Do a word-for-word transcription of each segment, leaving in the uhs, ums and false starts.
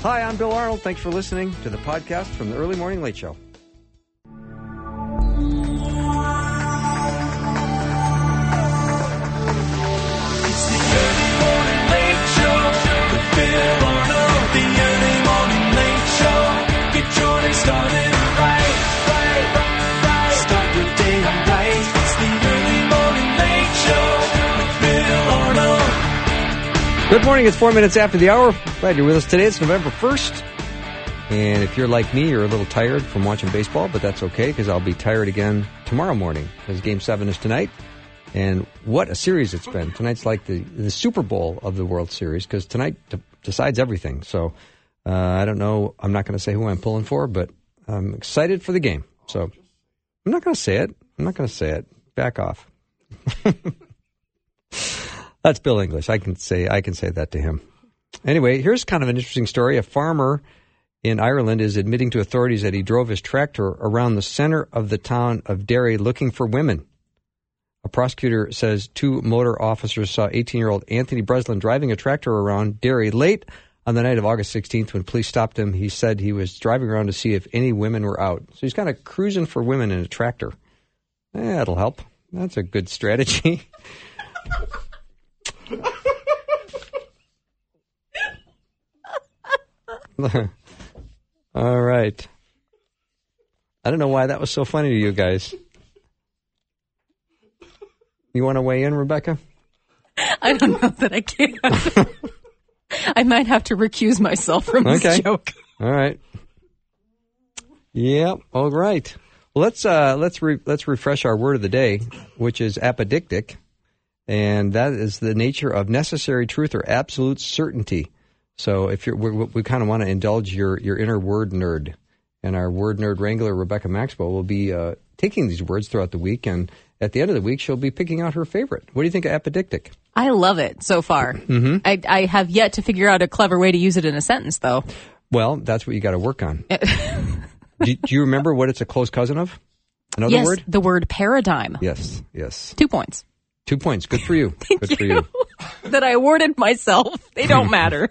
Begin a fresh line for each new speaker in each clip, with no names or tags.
Hi, I'm Bill Arnold. Thanks for listening to the podcast from the Early Morning Late Show.
It's the Early Morning Late Show with Bill Arnold. The Early Morning Late Show. Get your day started right, right, right. Start your day right. It's the Early Morning Late Show with Bill Arnold.
Good morning. It's four minutes after the hour. Glad you're with us today. It's November first. And if you're like me, you're a little tired from watching baseball, but that's okay because I'll be tired again tomorrow morning because Game seven is tonight. And what a series it's been. Tonight's like the, the Super Bowl of the World Series because tonight d- decides everything. So uh, I don't know. I'm not going to say who I'm pulling for, but I'm excited for the game. So I'm not going to say it. I'm not going to say it. Back off. That's Bill English. I can say I can say that to him. Anyway, here's kind of an interesting story. A farmer in Ireland is admitting to authorities that he drove his tractor around the center of the town of Derry looking for women. A prosecutor says two motor officers saw eighteen-year-old Anthony Breslin driving a tractor around Derry late on the night of August sixteenth when police stopped him. He said he was driving around to see if any women were out. So he's kind of cruising for women in a tractor. Eh, that'll help. That's a good strategy. All right. I don't know why that was so funny to you guys. You want to weigh in, Rebecca?
I don't know that I can. I might have to recuse myself from this
okay.
joke.
All right. Yep. All right. Well, let's uh, let's re- let's refresh our word of the day, which is apodictic, and that is the nature of necessary truth or absolute certainty. So, if you're, we, we kind of want to indulge your your inner word nerd, and our word nerd wrangler Rebecca Maxwell will be uh, taking these words throughout the week, and at the end of the week, she'll be picking out her favorite. What do you think of apodictic?
I love it so far.
Mm-hmm.
I, I have yet to figure out a clever way to use it in a sentence, though.
Well, that's what you got to work on. do, do you remember what it's a close cousin of? Another
yes,
word?
The word paradigm.
Yes, yes.
Two points.
Two points. Good for you.
Thank
Good
you.
for you.
That I awarded myself. They don't matter.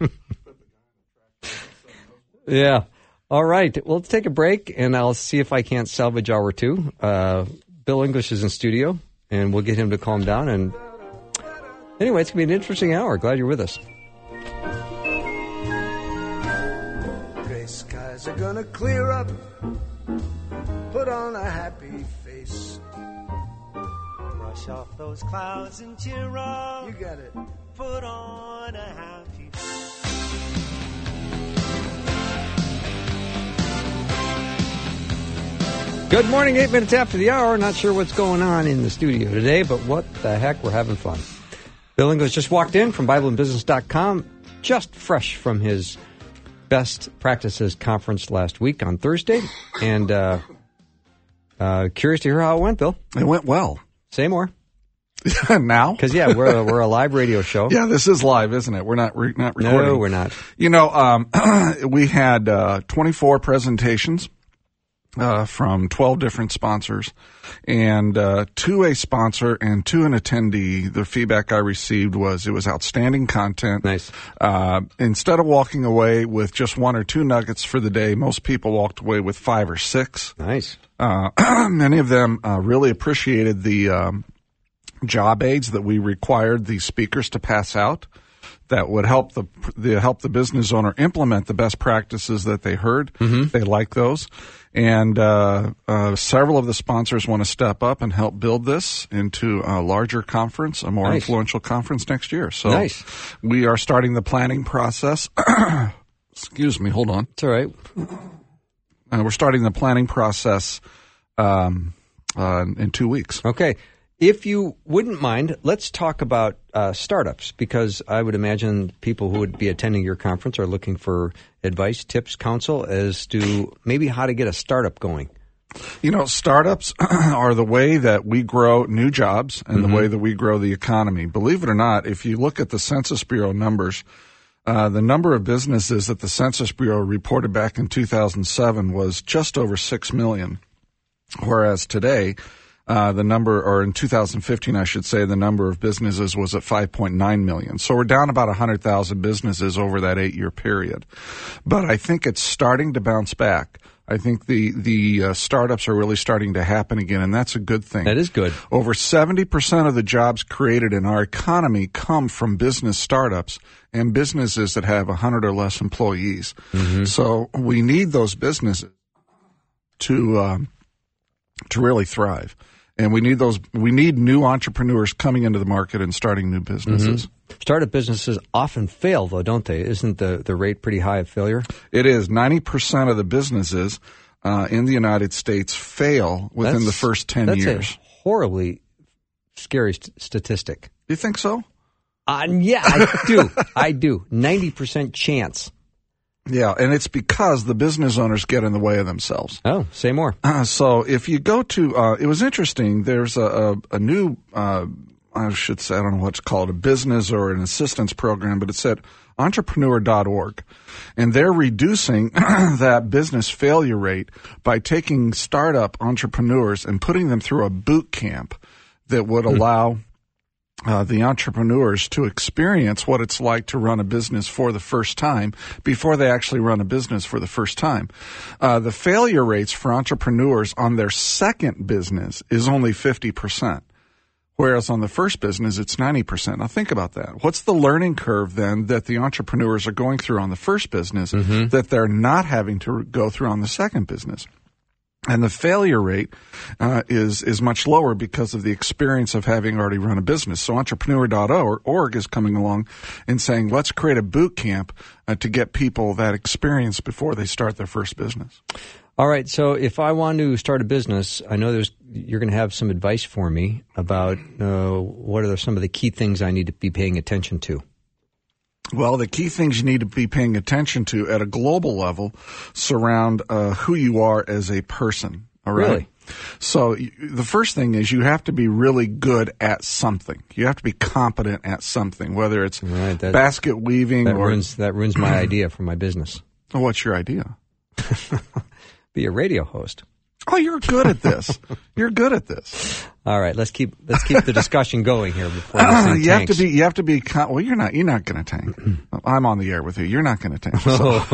Yeah. All right. Well, let's take a break, and I'll see if I can't salvage hour two. Uh, Bill English is in studio, and we'll get him to calm down. And anyway, it's going to be an interesting hour. Glad you're with us.
Gray skies are going to clear up. Put on a happy face.
Brush off those clouds and cheer up.
You got it.
Put on a happy face.
Good morning, eight minutes after the hour. Not sure what's going on in the studio today, but what the heck, we're having fun. Bill English just walked in from Bible and Business dot com, just fresh from his Best Practices Conference last week on Thursday, and uh, uh, curious to hear how it went, Bill.
It went well.
Say more.
Now?
Because, yeah, we're a, we're a live radio show.
Yeah, this is live, isn't it? We're not re- not recording.
No, we're not.
You know, um, we had uh, twenty-four presentations uh, from twelve different sponsors, and uh, to a sponsor and to an attendee, the feedback I received was it was outstanding content.
Nice.
Uh, instead of walking away with just one or two nuggets for the day, most people walked away with five or six.
Nice.
Uh, many of them uh, really appreciated the um, job aids that we required the speakers to pass out that would help the, the help the business owner implement the best practices that they heard. Mm-hmm. They like those. And uh, uh, several of the sponsors want to step up and help build this into a larger conference, a more
Nice.
influential conference next year. So
Nice.
we are starting the planning process. Excuse me, hold on.
It's all right.
Uh, we're starting the planning process um, uh, in two weeks.
Okay. If you wouldn't mind, let's talk about uh, startups, because I would imagine people who would be attending your conference are looking for advice, tips, counsel as to maybe how to get a startup going.
You know, startups are the way that we grow new jobs and
Mm-hmm.
the way that we grow the economy. Believe it or not, if you look at the Census Bureau numbers, uh, the number of businesses that the Census Bureau reported back in two thousand seven was just over six million, whereas today Uh, the number, or in two thousand fifteen, I should say, the number of businesses was at five point nine million. So we're down about one hundred thousand businesses over that eight-year period. But I think it's starting to bounce back. I think the, the uh, startups are really starting to happen again, and that's a good thing.
That is good.
Over seventy percent of the jobs created in our economy come from business startups and businesses that have one hundred or less employees. Mm-hmm. So we need those businesses to um, to really thrive. And we need those. We need new entrepreneurs coming into the market and starting new businesses.
Mm-hmm. Startup businesses often fail, though, don't they? Isn't the, the rate pretty high of failure?
It is. ninety percent of the businesses uh, in the United States fail within
That's-
the first ten
That's
years.
a horribly scary st- statistic.
You think so?
Uh, yeah, I do. I do. ninety percent chance.
Yeah, and it's because the business owners get in the way of themselves.
Oh, say more.
Uh, so if you go to, uh, it was interesting, there's a, a, a new, uh, I should say, I don't know what it's called, a business or an assistance program, but it's at entrepreneur dot org. And they're reducing that business failure rate by taking startup entrepreneurs and putting them through a boot camp that would allow Uh, the entrepreneurs to experience what it's like to run a business for the first time before they actually run a business for the first time. Uh, the failure rates for entrepreneurs on their second business is only fifty percent, whereas on the first business, it's ninety percent. Now think about that. What's the learning curve then that the entrepreneurs are going through on the first business mm-hmm. that they're not having to go through on the second business? And the failure rate uh, is is much lower because of the experience of having already run a business. So entrepreneur dot org is coming along and saying, let's create a boot camp uh, to get people that experience before they start their first business.
All right. So if I want to start a business, I know there's you're going to have some advice for me about uh, what are some of the key things I need to be paying attention to.
Well, the key things you need to be paying attention to at a global level surround uh, who you are as a person. All right.
Really?
So y- the first thing is you have to be really good at something. You have to be competent at something, whether it's
Right, that-
basket weaving
That
or
ruins that ruins my idea for my business.
Oh, what's your idea?
Be a radio host.
Oh, you're good at this. You're good at this.
All right, let's keep let's keep the discussion going here before this thing
you have to
tanks.
be. You have to be. Con- well, you're not. You're not going to tank. I'm on the air with you. You're not going to tank. So.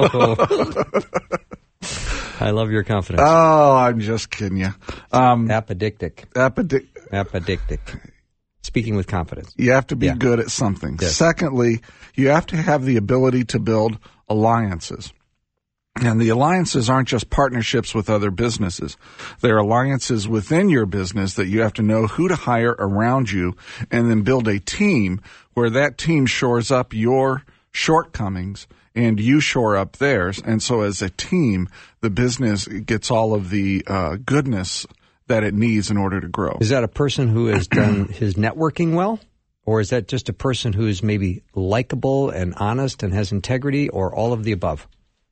I love your confidence.
Oh, I'm just kidding you. Um,
Apodictic.
Apodic-
Apodictic. Speaking with confidence.
You have to be
Yeah.
good at something.
Yes.
Secondly, you have to have the ability to build alliances. And the alliances aren't just partnerships with other businesses. They're alliances within your business that you have to know who to hire around you and then build a team where that team shores up your shortcomings and you shore up theirs. And so as a team, the business gets all of the uh, goodness that it needs in order to grow.
Is that a person who has done his networking well? Or is that just a person who is maybe likable and honest and has integrity, or all of the above?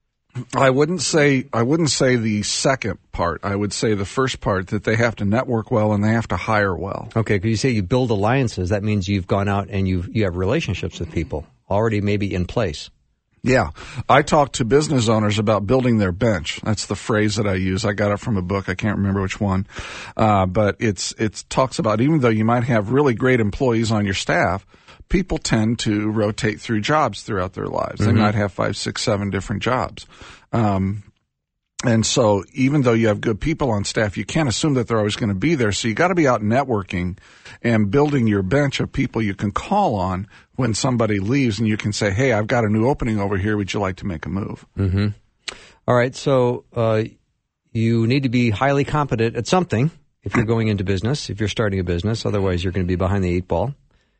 I wouldn't say I wouldn't say the second part. I would say the first part, that they have to network well and they have to hire well.
Okay, because you say you build alliances. That means you've gone out and you you have relationships with people already maybe in place.
Yeah. I talk to business owners about building their bench. That's the phrase that I use. I got it from a book. I can't remember which one. Uh, but it's it talks about, even though you might have really great employees on your staff, people tend to rotate through jobs throughout their lives. They
Mm-hmm.
might have five, six, seven different jobs. Um, and so even though you have good people on staff, you can't assume that they're always going to be there. So you got to be out networking and building your bench of people you can call on when somebody leaves, and you can say, hey, I've got a new opening over here. Would you like to make a move?
Mm-hmm. All right, so uh, you need to be highly competent at something if you're going into business, if you're starting a business. Otherwise, you're going to be behind the eight ball.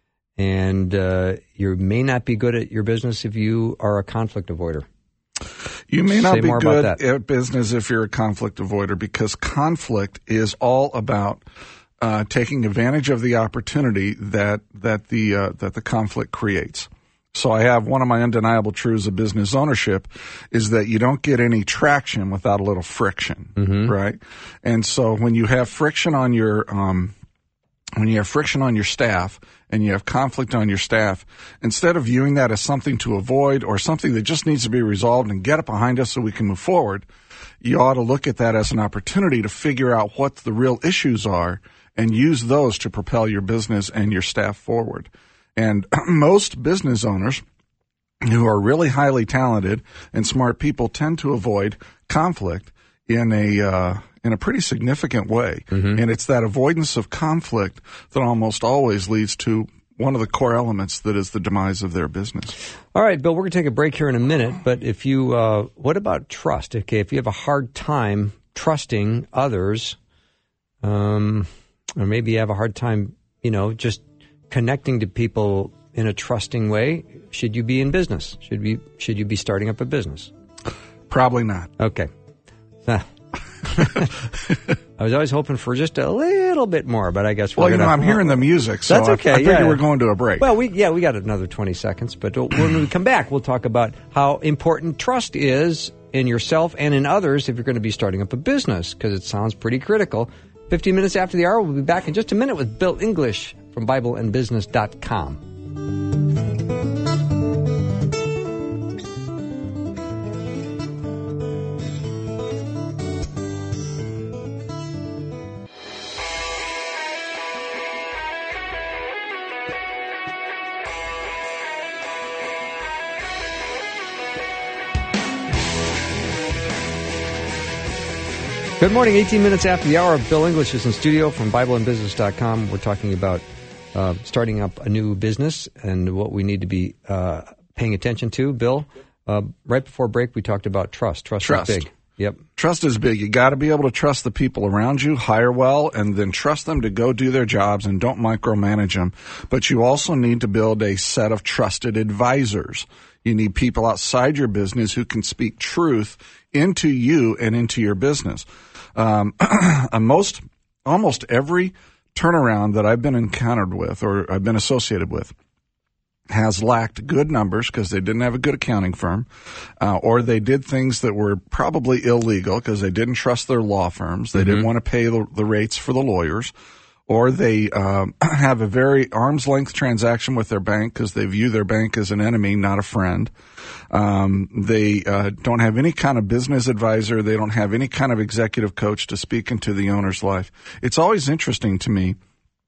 And uh, you may not be good at your business if you are a conflict avoider.
You may not
Say
be
more about
good
that.
at business if you're a conflict avoider, because conflict is all about uh, taking advantage of the opportunity that that the uh, that the conflict creates. So I have one of my undeniable truths of business ownership is that you don't get any traction without a little friction,
Mm-hmm.
right? And so when you have friction on your um, when you have friction on your staff and you have conflict on your staff, instead of viewing that as something to avoid or something that just needs to be resolved and get it behind us so we can move forward, you ought to look at that as an opportunity to figure out what the real issues are and use those to propel your business and your staff forward. And most business owners who are really highly talented and smart people tend to avoid conflict in a uh, in a pretty significant way. Mm-hmm. And it's that avoidance of conflict that almost always leads to one of the core elements that is the demise of their business.
All right, Bill, we're going to take a break here in a minute, but if you, uh, what about trust? Okay, if you have a hard time trusting others, um, or maybe you have a hard time, you know, just connecting to people in a trusting way, should you be in business? Should we, should you be starting up a business?
Probably not.
Okay. I was always hoping for just a little bit more, but I guess we're
well, you
gonna,
know, I'm hearing the music, so
that's okay.
I, I figure
yeah.
we're going to a break.
Well, we yeah, we got another twenty seconds, but when we come back, we'll talk about how important trust is in yourself and in others if you're going to be starting up a business, because it sounds pretty critical. Fifteen minutes after the hour, we'll be back in just a minute with Bill English from Bible and Business dot com. Good morning, eighteen minutes after the hour. Bill English is in studio from Bible and Business dot com. We're talking about uh, starting up a new business and what we need to be uh, paying attention to. Bill, uh, right before break, we talked about trust. Trust,
Trust.
is big. Yep.
Trust is big. You got to be able to trust the people around you, hire well, and then trust them to go do their jobs and don't micromanage them. But you also need to build a set of trusted advisors. You need people outside your business who can speak truth into you and into your business. Um, most, almost every turnaround that I've been encountered with or I've been associated with has lacked good numbers because they didn't have a good accounting firm, uh, or they did things that were probably illegal because they didn't trust their law firms. They mm-hmm. didn't want to pay the, the rates for the lawyers, or they um, have a very arm's length transaction with their bank because they view their bank as an enemy, not a friend. Um, they uh, don't have any kind of business advisor. They don't have any kind of executive coach to speak into the owner's life. It's always interesting to me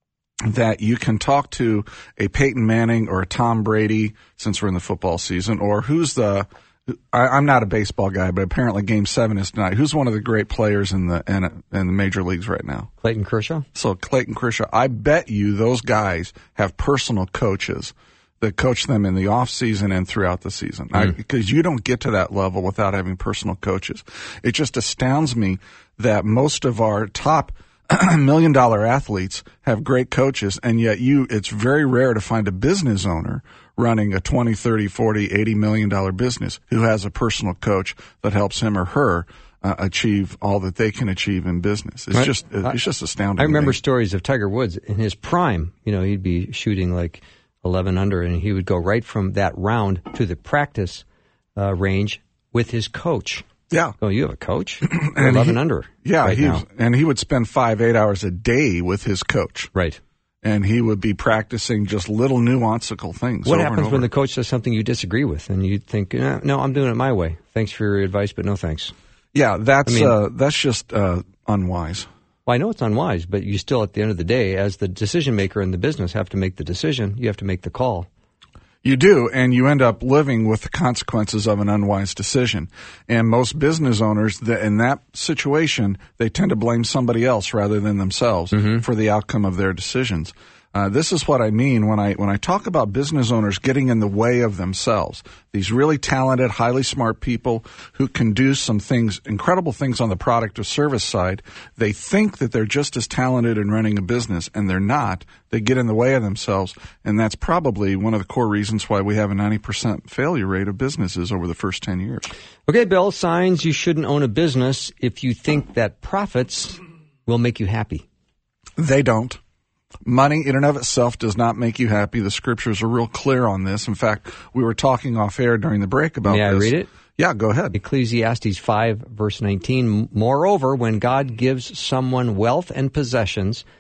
that you can talk to a Peyton Manning or a Tom Brady, since we're in the football season, or who's the I, I'm not a baseball guy, but apparently Game Seven is tonight. Who's one of the great players in the in, in the major leagues right now?
Clayton Kershaw.
So Clayton Kershaw. I bet you those guys have personal coaches that coach them in the off season and throughout the season, mm. because you don't get to that level without having personal coaches. It just astounds me that most of our top million dollar athletes have great coaches, and yet you, it's very rare to find a business owner running a twenty, thirty, forty, eighty million dollar business who has a personal coach that helps him or her uh, achieve all that they can achieve in business. It's
right.
just, it's just astounding.
I remember
to me.
stories of Tiger Woods in his prime. You know, he'd be shooting like eleven under, and he would go right from that round to the practice uh, range with his coach.
Yeah.
Oh, you have a coach? eleven
he,
under.
Yeah,
right
he
now.
was, and he would spend five, eight hours a day with his coach.
Right.
And he would be practicing just little nuanceical things.
What
over
happens
and over.
when the coach says something you disagree with, and you think, no, no, I'm doing it my way. Thanks for your advice, but no thanks.
Yeah, that's
I mean,
uh, that's just uh, unwise.
Well, I know it's unwise, but you still, at the end of the day, as the decision maker in the business, have to make the decision. You have to make the call.
You do, and you end up living with the consequences of an unwise decision. And most business owners, that in that situation, they tend to blame somebody else rather than themselves mm-hmm. for the outcome of their decisions. Uh, this is what I mean when I when I talk about business owners getting in the way of themselves. These really talented, highly smart people who can do some things, incredible things on the product or service side. They think that they're just as talented in running a business, and they're not. They get in the way of themselves, and that's probably one of the core reasons why we have a ninety percent failure rate of businesses over the first ten years.
Okay, Bill, signs you shouldn't own a business if you think that profits will make you happy.
They don't. Money in and of itself does not make you happy. The scriptures are real clear on this. In fact, we were talking off air during the break about
May
this.
May I read it?
Yeah, go ahead.
Ecclesiastes five, verse nineteen. Moreover, when God gives someone wealth and possessions,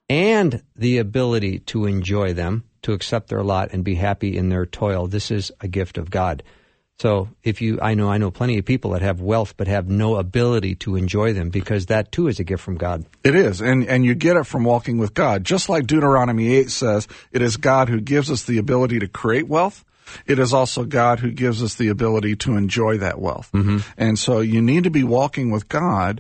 and the ability to enjoy them, to accept their lot and be happy in their toil. This is a gift of God. So if you, I know, I know plenty of people that have wealth but have no ability to enjoy them, because that too is a gift from God.
It is, and and you get it from walking with God. Just like Deuteronomy eight says, it is God who gives us the ability to create wealth. It is also God who gives us the ability to enjoy that wealth. Mm-hmm. And so you need to be walking with God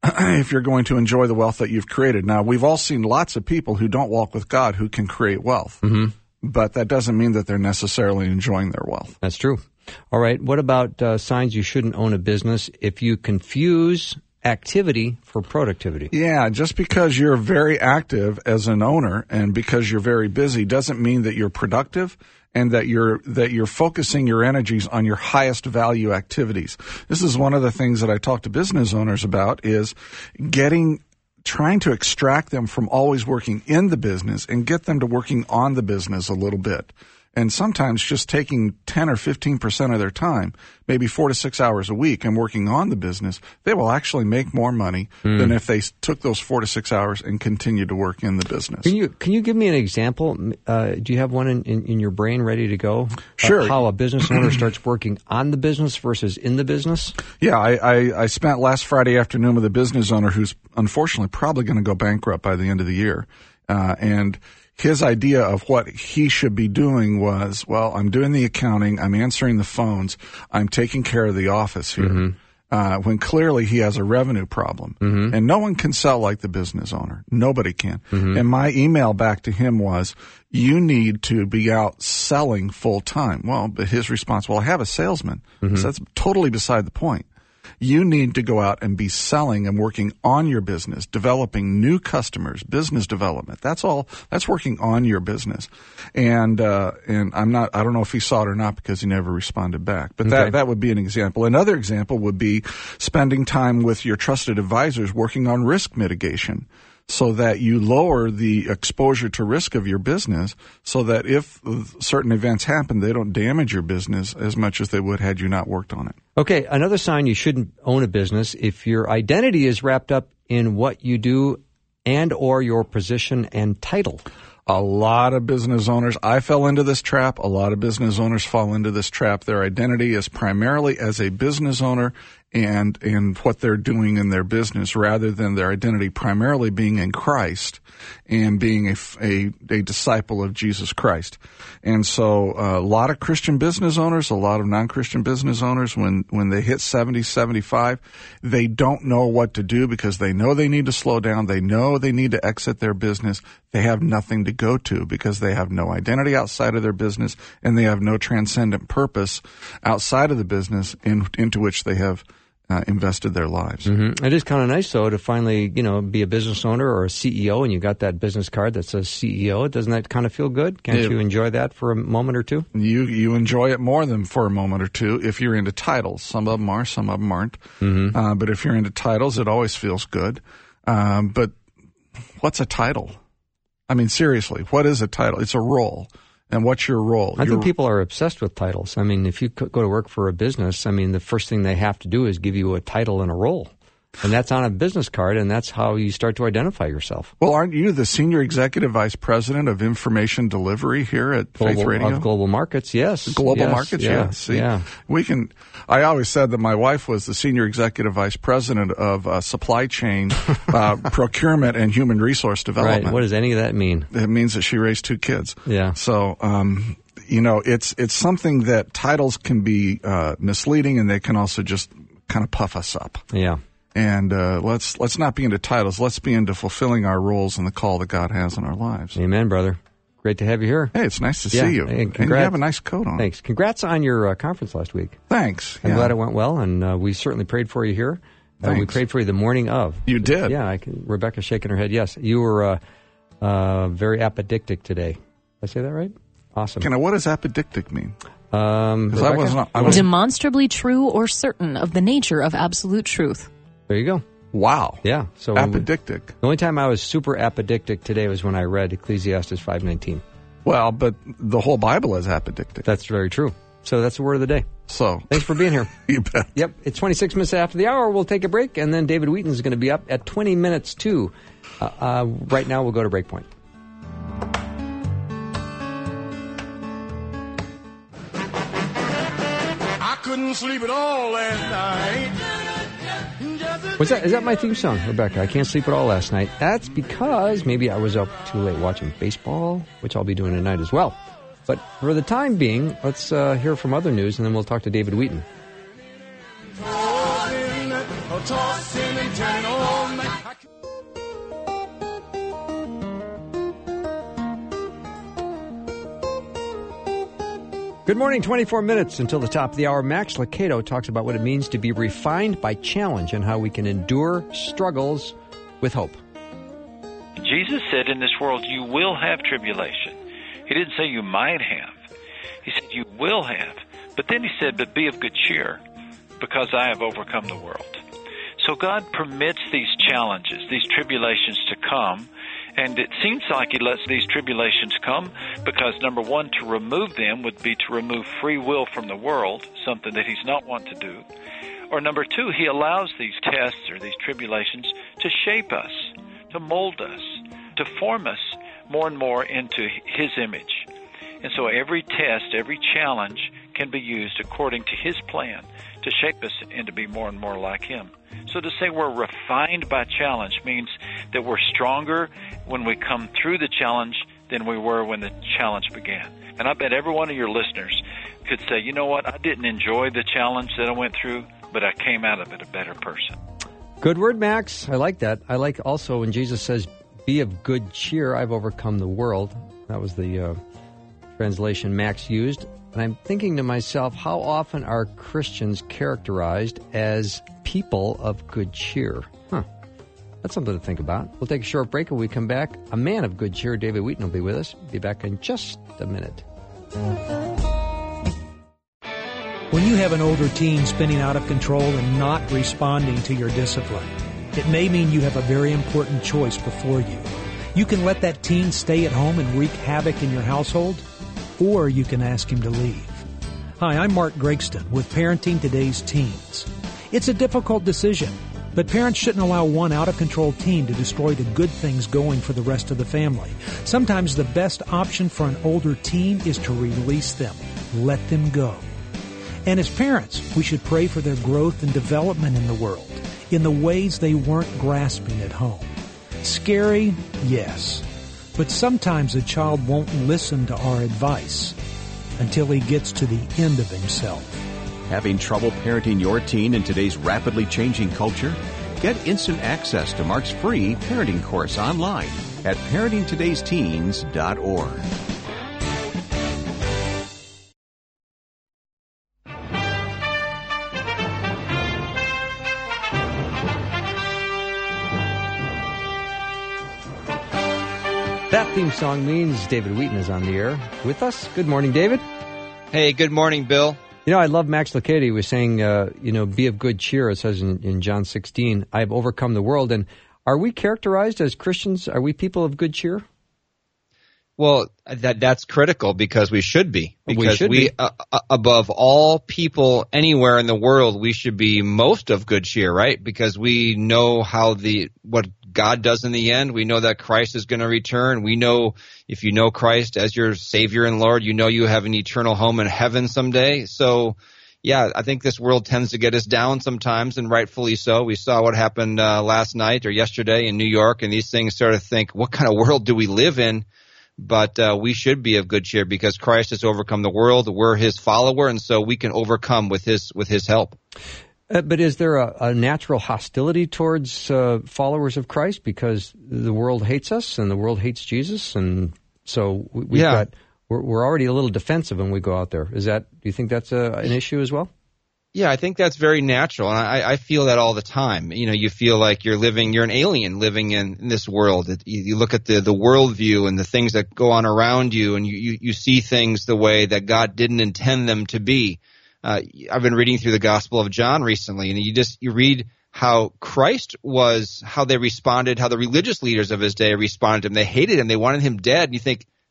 if you're going to enjoy the wealth that you've created. Now, we've all seen lots of people who don't walk with God who can create wealth, mm-hmm. but that doesn't mean that they're necessarily enjoying their wealth.
That's true. All right. What about uh, signs you shouldn't own a business? If you confuse activity for productivity.
Yeah, just because you're very active as an owner and because you're very busy doesn't mean that you're productive and that you're that you're focusing your energies on your highest value activities. This is one of the things that I talk to business owners about, is getting trying to extract them from always working in the business and get them to working on the business a little bit. And sometimes just taking ten or fifteen percent of their time, maybe four to six hours a week, and working on the business, they will actually make more money mm. than if they took those four to six hours and continued to work in the business.
Can you can you give me an example? Uh, do you have one in, in, in your brain ready to go?
Sure.
Uh, how a business owner starts working on the business versus in the business?
Yeah, I, I, I spent last Friday afternoon with a business owner who's unfortunately probably going to go bankrupt by the end of the year. Uh, and his idea of what he should be doing was, well, I'm doing the accounting, I'm answering the phones, I'm taking care of the office here, mm-hmm. uh, when clearly he has a revenue problem. Mm-hmm. And no one can sell like the business owner. Nobody can. Mm-hmm. And my email back to him was, you need to be out selling full time. Well, but his response, well, I have a salesman. Mm-hmm. So that's totally beside the point. You need to go out and be selling and working on your business, developing new customers, business development. That's all. That's working on your business. And, uh, and I'm not, I don't know if he saw it or not because he never responded back, but that,
okay.
that would be an example. Another example would be spending time with your trusted advisors working on risk mitigation, so that you lower the exposure to risk of your business, so that if certain events happen, they don't damage your business as much as they would had you not worked on it.
Okay, another sign you shouldn't own a business: if your identity is wrapped up in what you do and or your position and title.
A lot of business owners, I fell into this trap. A lot of business owners fall into this trap. Their identity is primarily as a business owner and and what they're doing in their business, rather than their identity primarily being in Christ and being a, a, a disciple of Jesus Christ. And so uh, a lot of Christian business owners, a lot of non-Christian business owners, when, when they hit seventy, seventy-five, they don't know what to do because they know they need to slow down. They know they need to exit their business. They have nothing to go to because they have no identity outside of their business, and they have no transcendent purpose outside of the business in, into which they have Uh, invested their lives.
Mm-hmm. It is kind of nice, though, to finally, you know, be a business owner or a C E O, and you got that business card that says C E O. Doesn't that kind of feel good? Can't
it,
you enjoy that for a moment or two?
You you enjoy it more than for a moment or two if you're into titles. Some of them are, some of them aren't. Mm-hmm. Uh, but if you're into titles, it always feels good. Um, but what's a title? I mean, seriously, what is a title? It's a role. And what's your role?
I
your,
think people are obsessed with titles. I mean, if you go to work for a business, I mean, the first thing they have to do is give you a title and a role. And that's on a business card, and that's how you start to identify yourself.
Well, aren't you the Senior Executive Vice President of Information Delivery here at
Global,
Faith Radio?
Of Global Markets, yes.
Global
yes,
Markets,
yeah.
yeah. See,
yeah.
we can. I always said that my wife was the Senior Executive Vice President of uh, Supply Chain, uh, Procurement, and Human Resource Development.
Right. What does any of that mean?
It means that she raised two kids.
Yeah.
So, um, you know, it's it's something that titles can be uh, misleading, and they can also just kind of puff us up.
Yeah.
And uh, let's let's not be into titles. Let's be into fulfilling our roles and the call that God has in our lives.
Amen, brother. Great to have you here.
Hey, it's nice to
yeah.
see you.
And,
and you have a nice coat on.
Thanks. Congrats on your uh, conference last week.
Thanks.
I'm
yeah.
glad it went well, and uh, we certainly prayed for you here. Uh, we prayed for you the morning of.
You did?
Yeah. I can, Rebecca's shaking her head. Yes. You were uh, uh, very apodictic today. Did I say that right? Awesome.
Can I, what does apodictic mean?
Um,
I wasn't, I wasn't,
Demonstrably true or certain of the nature of absolute truth.
There you go.
Wow.
Yeah. So
apodictic.
The only time I was super apodictic today was when I read Ecclesiastes five nineteen.
Well, but the whole Bible is apodictic.
That's very true. So that's the word of the day.
So
Thanks for being here.
You bet.
Yep, it's twenty-six minutes after the hour. We'll take a break, and then David Wheaton is going to be up at twenty minutes to. Uh, uh, right now, we'll go to Breakpoint.
I couldn't sleep at all last night.
Was that is that my theme song, Rebecca? I can't sleep at all last night. That's because maybe I was up too late watching baseball, which I'll be doing tonight as well. But for the time being, let's uh, hear from other news, and then we'll talk to David Wheaton.
Tossing, oh, tossing and turning all night.
Good morning, twenty-four minutes until the top of the hour. Max Lucado talks about what it means to be refined by challenge and how we can endure struggles with hope.
Jesus said in this world you will have tribulation. He didn't say you might have. He said you will have. But then he said, but be of good cheer, because I have overcome the world. So God permits these challenges, these tribulations to come, and it seems like he lets these tribulations come because, number one, to remove them would be to remove free will from the world, something that he's not want to do. Or number two, he allows these tests or these tribulations to shape us, to mold us, to form us more and more into his image. And so every test, every challenge can be used according to his plan to shape us and to be more and more like him. So to say we're refined by challenge means that we're stronger when we come through the challenge than we were when the challenge began. And I bet every one of your listeners could say, you know what, I didn't enjoy the challenge that I went through, but I came out of it a better person.
Good word, Max. I like that. I like also when Jesus says, be of good cheer, I've overcome the world. That was the uh, translation Max used. And I'm thinking to myself, how often are Christians characterized as people of good cheer? Huh. That's something to think about. We'll take a short break. When we come back, a man of good cheer, David Wheaton, will be with us. Be back in just a minute.
When you have an older teen spinning out of control and not responding to your discipline, it may mean you have a very important choice before you. You can let that teen stay at home and wreak havoc in your household, or you can ask him to leave. Hi, I'm Mark Gregston with Parenting Today's Teens. It's a difficult decision, but parents shouldn't allow one out-of-control teen to destroy the good things going for the rest of the family. Sometimes the best option for an older teen is to release them, let them go. And as parents, we should pray for their growth and development in the world, in the ways they weren't grasping at home. Scary? Yes. But sometimes a child won't listen to our advice until he gets to the end of himself.
Having trouble parenting your teen in today's rapidly changing culture? Get instant access to Mark's free parenting course online at parenting todays teens dot org.
That theme song means David Wheaton is on the air with us. Good morning, David.
Hey, good morning, Bill.
You know, I love Max Lucado. He was saying, uh, you know, be of good cheer. It says in, in John sixteen, I have overcome the world. And are we characterized as Christians? Are we people of good cheer?
Well, that that's critical because we should be. Because
we, should
we
be.
Uh, above all people anywhere in the world, we should be most of good cheer, right? Because we know how the what God does in the end. We know that Christ is going to return. We know if you know Christ as your Savior and Lord, you know you have an eternal home in heaven someday. So, yeah, I think this world tends to get us down sometimes, and rightfully so. We saw what happened uh, last night or yesterday in New York, and these things sort of think, what kind of world do we live in? But uh, we should be of good cheer because Christ has overcome the world. We're his follower, and so we can overcome with his with his help.
Uh, but is there a, a natural hostility towards uh, followers of Christ because the world hates us and the world hates Jesus? And so we, we've
yeah.
got we're, we're already a little defensive when we go out there. Is that, do you think that's a, an issue as well?
Yeah, I think that's very natural, and I, I feel that all the time. You know, you feel like you're living, you're an alien living in, in this world. It, you, you look at the, the worldview and the things that go on around you, and you, you, you see things the way that God didn't intend them to be. Uh, I've been reading through the Gospel of John recently, and you just you read how Christ was, how they responded, how the religious leaders of his day responded to him. They hated him. They wanted him dead. And you think,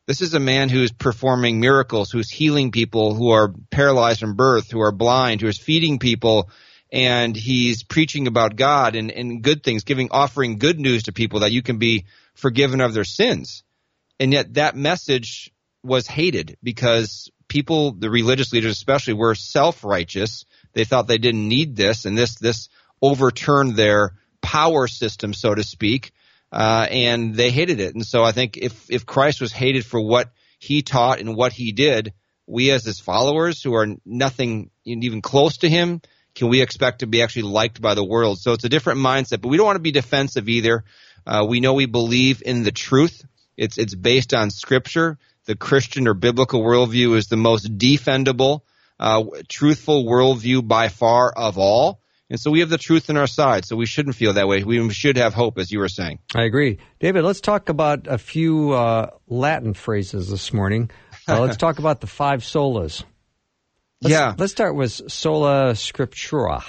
This is a man who's performing miracles, who's healing people who are paralyzed from birth, who are blind, who is feeding people, and he's preaching about God and, and good things, giving, offering good news to people that you can be forgiven of their sins. And yet that message was hated because people, the religious leaders especially, were self-righteous. They thought they didn't need this, and this this overturned their power system, so to speak, uh, and they hated it. And so I think if, if Christ was hated for what he taught and what he did, we as his followers who are nothing even close to him, can we expect to be actually liked by the world? So it's a different mindset, but we don't want to be defensive either. Uh, we know we believe in the truth. It's it's based on Scripture. The Christian or biblical worldview is the most defendable, uh, truthful worldview by far of all. And so we have the truth on our side, so we shouldn't feel that way. We should have hope, as you were saying.
I agree. David, let's talk about a few uh, Latin phrases this morning. Uh, let's talk about the five solas. Let's,
yeah.
Let's start with sola scriptura.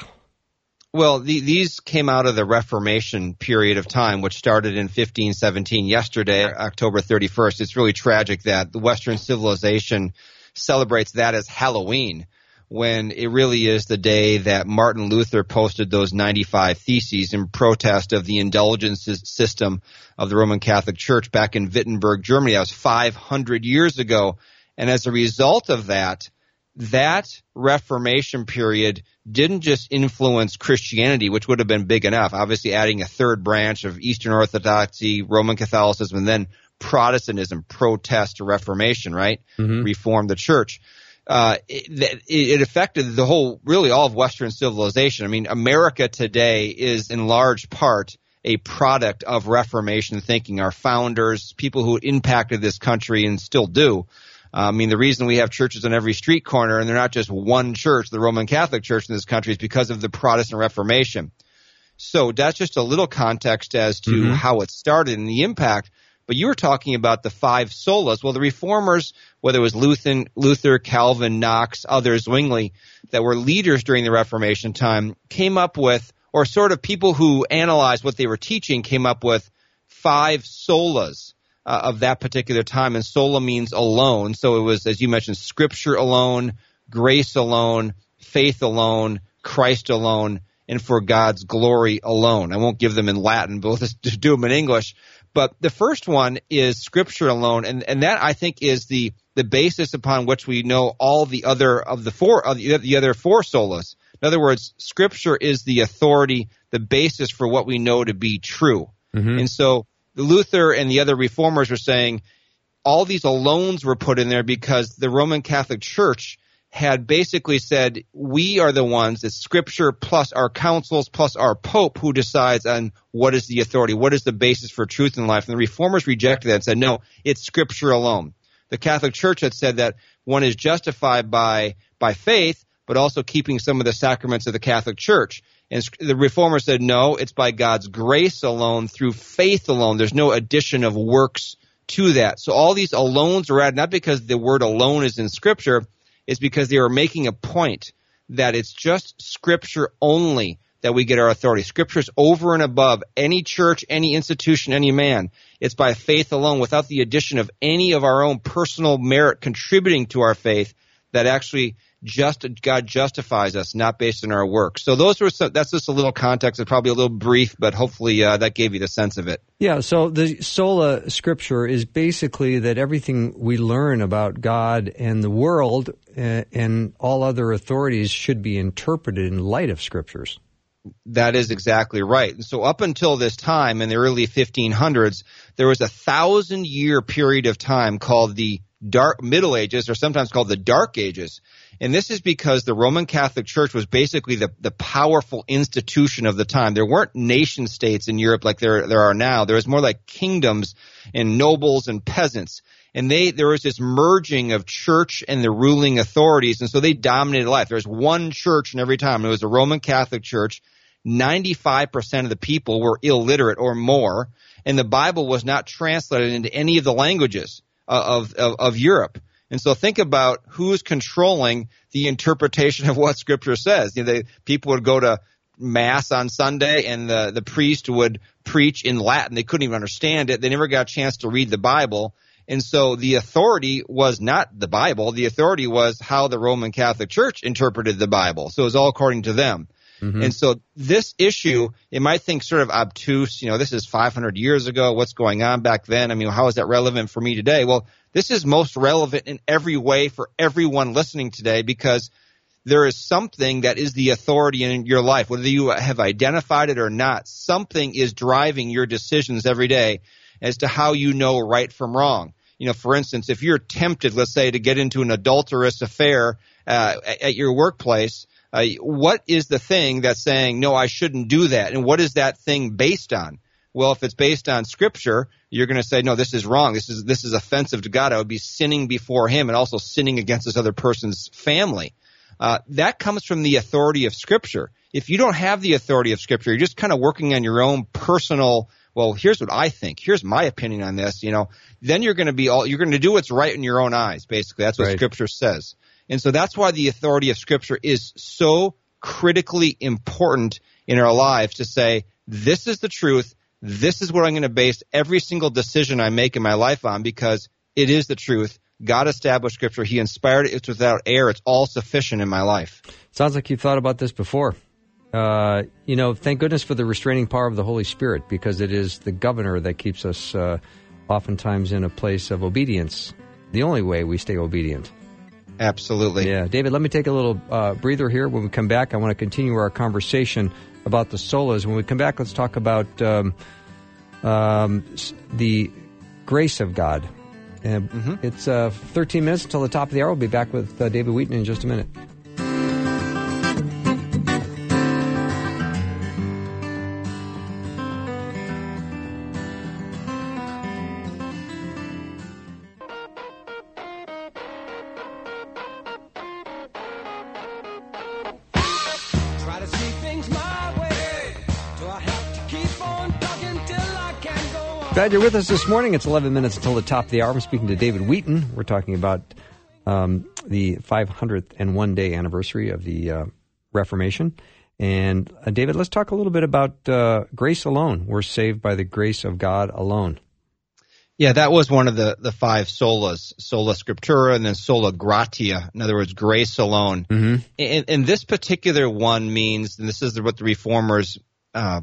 Well, the, these came out of the Reformation period of time, which started in fifteen seventeen. Yesterday, October thirty-first, it's really tragic that the Western civilization celebrates that as Halloween, when it really is the day that Martin Luther posted those ninety-five Theses in protest of the indulgence system of the Roman Catholic Church back in Wittenberg, Germany. That was five hundred years ago. And as a result of that, that Reformation period didn't just influence Christianity, which would have been big enough, obviously adding a third branch of Eastern Orthodoxy, Roman Catholicism, and then Protestantism, protest to Reformation, right? Mm-hmm. Reform the church. Uh, it, it affected the whole, really all of Western civilization. I mean, America today is in large part a product of Reformation thinking. Our founders, people who impacted this country and still do. I mean, the reason we have churches on every street corner, and they're not just one church, the Roman Catholic Church in this country, is because of the Protestant Reformation. So that's just a little context as to mm-hmm. how it started and the impact. But you were talking about the five solas. Well, the Reformers, whether it was Luther, Luther, Calvin, Knox, others, Zwingli, that were leaders during the Reformation time, came up with, or sort of people who analyzed what they were teaching, came up with five solas. Uh, of that particular time, and sola means alone. So it was, as you mentioned, Scripture alone, grace alone, faith alone, Christ alone, and for God's glory alone. I won't give them in Latin, but we'll just do them in English. But the first one is Scripture alone, and, and that I think is the the basis upon which we know all the other of the four of the, the other four solas. In other words, Scripture is the authority, the basis for what we know to be true. Mm-hmm. And so Luther and the other reformers were saying all these alones were put in there because the Roman Catholic Church had basically said, we are the ones, it's Scripture plus our councils plus our Pope who decides on what is the authority, what is the basis for truth in life. And the reformers rejected that and said, no, it's Scripture alone. The Catholic Church had said that one is justified by by faith, but also keeping some of the sacraments of the Catholic Church. And the reformers said, no, it's by God's grace alone, through faith alone. There's no addition of works to that. So all these alones are added, not because the word alone is in Scripture, it's because they are making a point that it's just Scripture only that we get our authority. Scripture is over and above any church, any institution, any man. It's by faith alone, without the addition of any of our own personal merit contributing to our faith, that actually Just God justifies us, not based on our works. So those were so, that's just a little context. It's probably a little brief, but hopefully uh, that gave you the sense of it.
Yeah. So the sola scripture is basically that everything we learn about God and the world uh, and all other authorities should be interpreted in light of scriptures.
That is exactly right. And so up until this time in the early fifteen hundreds, there was a thousand year period of time called the Dark Middle Ages, or sometimes called the Dark Ages. And this is because the Roman Catholic Church was basically the, the powerful institution of the time. There weren't nation states in Europe like there there are now. There was more like kingdoms and nobles and peasants. And they there was this merging of church and the ruling authorities, and so they dominated life. There was one church in every time. It was the Roman Catholic Church. ninety-five percent of the people were illiterate or more, and the Bible was not translated into any of the languages of, of, of Europe. And so think about who's controlling the interpretation of what Scripture says. You know, they, people would go to Mass on Sunday, and the, the priest would preach in Latin. They couldn't even understand it. They never got a chance to read the Bible. And so the authority was not the Bible. The authority was how the Roman Catholic Church interpreted the Bible. So it was all according to them. Mm-hmm. And so this issue, it might think sort of obtuse, you know, this is five hundred years ago. What's going on back then? I mean, how is that relevant for me today? Well, this is most relevant in every way for everyone listening today, because there is something that is the authority in your life, whether you have identified it or not. Something is driving your decisions every day as to how you know right from wrong. You know, for instance, if you're tempted, let's say, to get into an adulterous affair uh, at your workplace, uh, what is the thing that's saying, no, I shouldn't do that? And what is that thing based on? Well, if it's based on Scripture, you're going to say, no, this is wrong. This is this is offensive to God. I would be sinning before Him and also sinning against this other person's family. Uh, that comes from the authority of Scripture. If you don't have the authority of Scripture, you're just kind of working on your own personal, well, here's what I think. Here's my opinion on this, you know. Then you're going to be all, you're going to do what's right in your own eyes, basically. That's what right. Scripture says. And so that's why the authority of Scripture is so critically important in our lives, to say, this is the truth. This is what I'm going to base every single decision I make in my life on, because it is the truth. God established Scripture. He inspired it. It's without error. It's all sufficient in my life.
Sounds like you've thought about this before. Uh, you know, thank goodness for the restraining power of the Holy Spirit, because it is the governor that keeps us uh, oftentimes in a place of obedience. The only way we stay obedient.
Absolutely.
Yeah. David, let me take a little uh, breather here. When we come back, I want to continue our conversation about the solas. When we come back, let's talk about um, um, the grace of God. And mm-hmm. It's uh, thirteen minutes until the top of the hour. We'll be back with uh, David Wheaton in just a minute. Glad you're with us this morning. It's eleven minutes until the top of the hour. I'm speaking to David Wheaton. We're talking about um, the five hundredth and one day anniversary of the uh, Reformation. And uh, David, let's talk a little bit about uh, grace alone. We're saved by the grace of God alone.
Yeah, that was one of the, the five solas, sola scriptura and then sola gratia. In other words, grace alone. Mm-hmm. And, and this particular one means, and this is what the Reformers uh,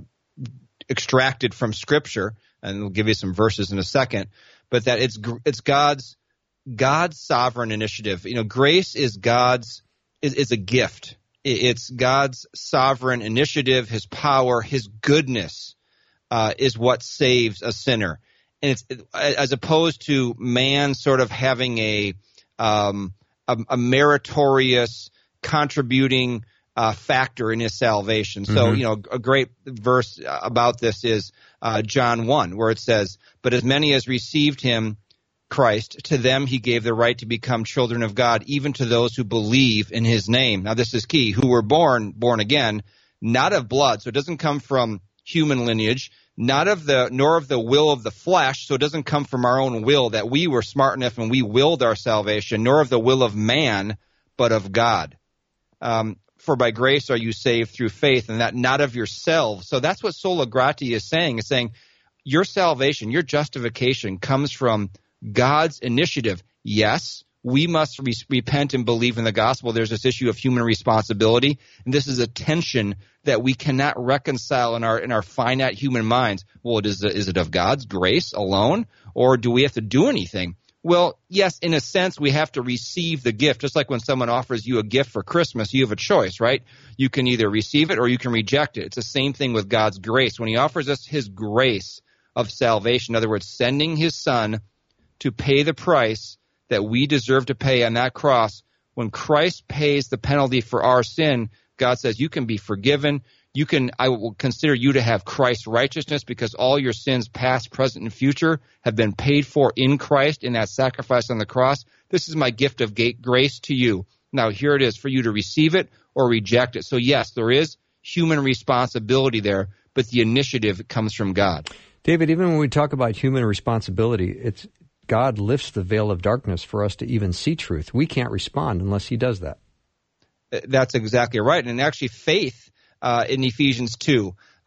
extracted from Scripture, and we'll give you some verses in a second, but that it's it's God's God's sovereign initiative. You know, grace is God's is, is a gift. It's God's sovereign initiative. His power, His goodness, uh, is what saves a sinner, and it's as opposed to man sort of having a um, a, a meritorious contributing Uh, factor in his salvation. So, mm-hmm. you know, a great verse about this is uh, John one, where it says, "But as many as received him, Christ, to them he gave the right to become children of God, even to those who believe in his name." Now, this is key. Who were born, born again, not of blood. So it doesn't come from human lineage, not of the, nor of the will of the flesh. So it doesn't come from our own will that we were smart enough and we willed our salvation, nor of the will of man, but of God. Um, For by grace are you saved through faith, and that not of yourselves. So that's what sola gratia is saying. It's saying your salvation, your justification comes from God's initiative. Yes, we must re- repent and believe in the gospel. There's this issue of human responsibility, and this is a tension that we cannot reconcile in our in our finite human minds. Well, is it, is it of God's grace alone, or do we have to do anything? Well, yes, in a sense, we have to receive the gift. Just like when someone offers you a gift for Christmas, you have a choice, right? You can either receive it or you can reject it. It's the same thing with God's grace. When he offers us his grace of salvation, in other words, sending his son to pay the price that we deserve to pay on that cross, when Christ pays the penalty for our sin, God says you can be forgiven. You can, I will consider you to have Christ's righteousness, because all your sins, past, present, and future, have been paid for in Christ in that sacrifice on the cross. This is my gift of grace to you. Now, here it is for you to receive it or reject it. So, yes, there is human responsibility there, but the initiative comes from God.
David, even when we talk about human responsibility, it's God lifts the veil of darkness for us to even see truth. We can't respond unless he does that.
That's exactly right. And actually, faith Uh, in Ephesians two,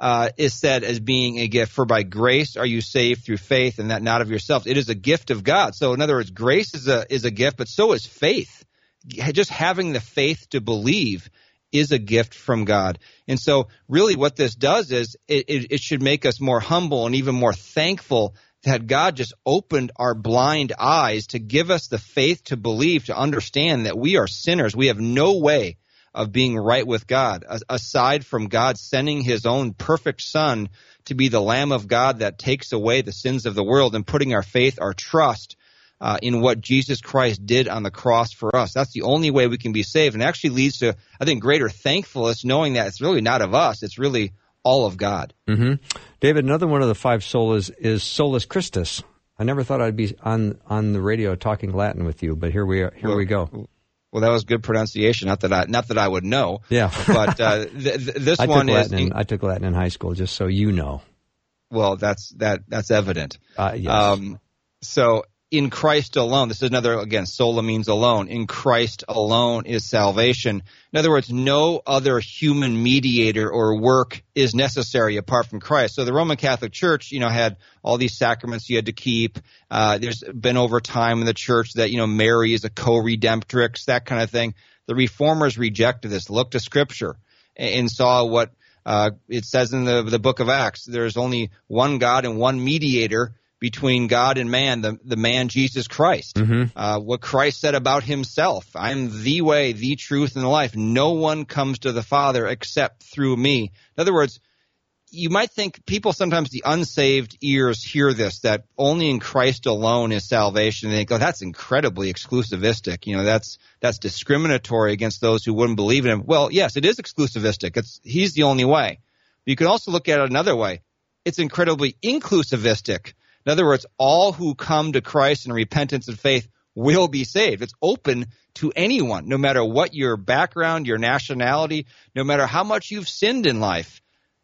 uh, is said as being a gift. For by grace are you saved through faith, and that not of yourselves. It is a gift of God. So in other words, grace is a is a gift, but so is faith. Just having the faith to believe is a gift from God. And so really what this does is it, it, it should make us more humble and even more thankful that God just opened our blind eyes to give us the faith to believe, to understand that we are sinners. We have no way of being right with God, aside from God sending his own perfect Son to be the Lamb of God that takes away the sins of the world, and putting our faith, our trust uh, in what Jesus Christ did on the cross for us. That's the only way we can be saved, and actually leads to, I think, greater thankfulness, knowing that it's really not of us, it's really all of God.
Mm-hmm. David, another one of the five solas is Solus Christus. I never thought I'd be on on the radio talking Latin with you, but here we are. Here
well,
we go.
Well, that was good pronunciation. Not that I, not that I would know.
Yeah.
But uh, th- th- this
I
one
took
is.
Latin in, I took Latin in high school, just so you know.
Well, that's that that's evident.
Uh, yes.
Um, so in Christ alone, this is another, again, sola means alone. In Christ alone is salvation. In other words, no other human mediator or work is necessary apart from Christ. So the Roman Catholic Church, you know, had all these sacraments you had to keep. Uh, there's been over time in the church that, you know, Mary is a co-redemptrix, that kind of thing. The Reformers rejected this, looked to Scripture, and, and saw what uh, it says in the, the book of Acts. There's only one God and one mediator between God and man, the, the man Jesus Christ.
Mm-hmm.
Uh, what Christ said about himself, I'm the way, the truth, and the life. No one comes to the Father except through me. In other words, you might think people sometimes, the unsaved ears hear this, that only in Christ alone is salvation. And they go, that's incredibly exclusivistic. You know, that's that's discriminatory against those who wouldn't believe in him. Well, yes, it is exclusivistic. It's, he's the only way. But you can also look at it another way. It's incredibly inclusivistic. In other words, all who come to Christ in repentance and faith will be saved. It's open to anyone, no matter what your background, your nationality, no matter how much you've sinned in life.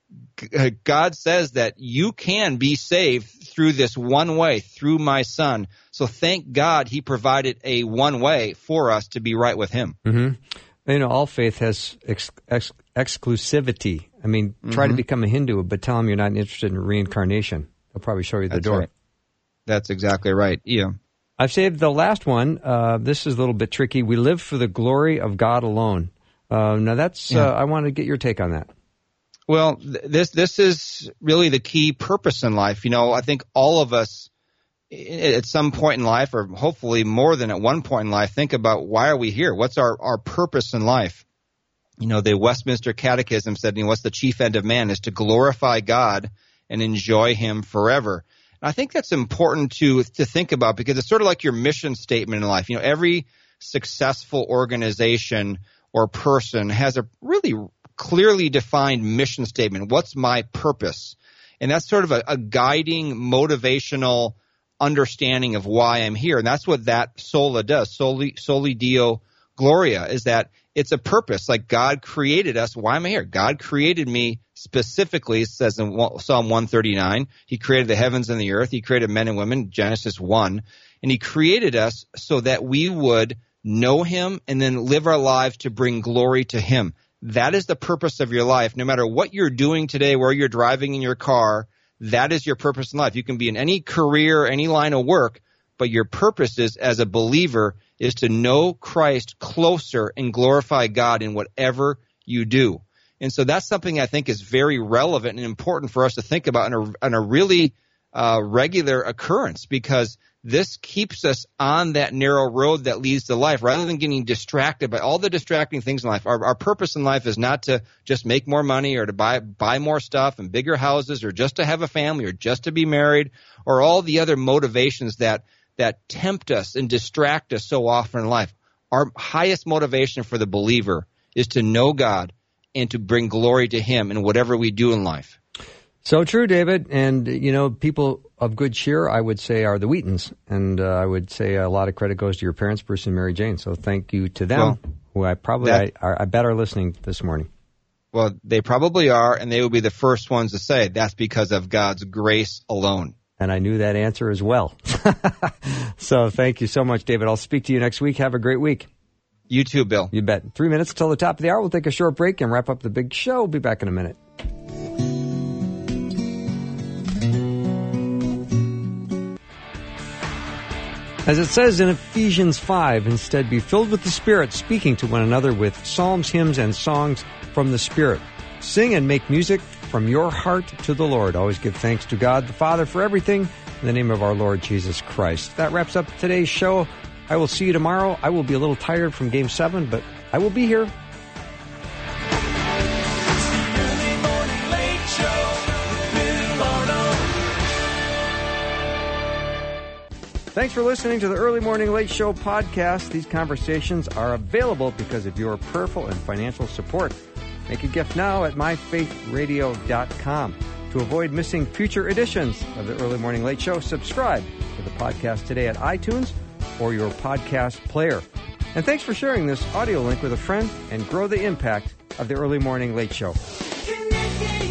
God says that you can be saved through this one way, through my Son. So thank God he provided a one way for us to be right with him.
Mm-hmm. You know, all faith has ex- ex- exclusivity. I mean, try
Mm-hmm.
to become a Hindu, but tell them you're not interested in reincarnation. They'll probably show you the
That's
door.
right. That's exactly right. Yeah.
I've saved the last one. Uh, this is a little bit tricky. We live for the glory of God alone. Uh, now, that's.
Yeah.
Uh, I want to get your take on that.
Well, th- this this is really the key purpose in life. You know, I think all of us i- at some point in life, or hopefully more than at one point in life, think about, why are we here? What's our, our purpose in life? You know, the Westminster Catechism said, you know, what's the chief end of man is to glorify God and enjoy him forever. And I think that's important to to think about, because it's sort of like your mission statement in life. You know, every successful organization or person has a really clearly defined mission statement. What's my purpose? And that's sort of a, a guiding, motivational understanding of why I'm here. And that's what that sola does. Soli, soli Deo Gloria is that it's a purpose. Like God created us. Why am I here? God created me specifically, it says in Psalm one thirty-nine, he created the heavens and the earth. He created men and women, Genesis one. And he created us so that we would know him and then live our lives to bring glory to him. That is the purpose of your life. No matter what you're doing today, where you're driving in your car, that is your purpose in life. You can be in any career, any line of work, but your purpose is, as a believer, is to know Christ closer and glorify God in whatever you do. And so that's something I think is very relevant and important for us to think about on a, on a really uh, regular occurrence, because this keeps us on that narrow road that leads to life, rather than getting distracted by all the distracting things in life. Our, our purpose in life is not to just make more money, or to buy buy more stuff and bigger houses, or just to have a family, or just to be married, or all the other motivations that that tempt us and distract us so often in life. Our highest motivation for the believer is to know God and to bring glory to him in whatever we do in life.
So true, David. And, you know, people of good cheer, I would say, are the Wheatons. And uh, I would say a lot of credit goes to your parents, Bruce and Mary Jane. So thank you to them,
well,
who I probably,
that,
I, I bet are listening this morning.
Well, they probably are, and they will be the first ones to say that's because of God's grace alone.
And I knew that answer as well. So thank you so much, David. I'll speak to you next week. Have a great week.
You too, Bill.
You bet. Three minutes until the top of the hour. We'll take a short break and wrap up the big show. We'll be back in a minute. As it says in Ephesians five, instead be filled with the Spirit, speaking to one another with psalms, hymns, and songs from the Spirit. Sing and make music from your heart to the Lord. Always give thanks to God the Father for everything in the name of our Lord Jesus Christ. That wraps up today's show. I will see you tomorrow. I will be a little tired from Game seven, but I will be here. Thanks for listening to the Early Morning Late Show podcast. These conversations are available because of your prayerful and financial support. Make a gift now at my faith radio dot com. To avoid missing future editions of the Early Morning Late Show, subscribe to the podcast today at iTunes or your podcast player. And thanks for sharing this audio link with a friend and grow the impact of the Early Morning Late Show.
Connected.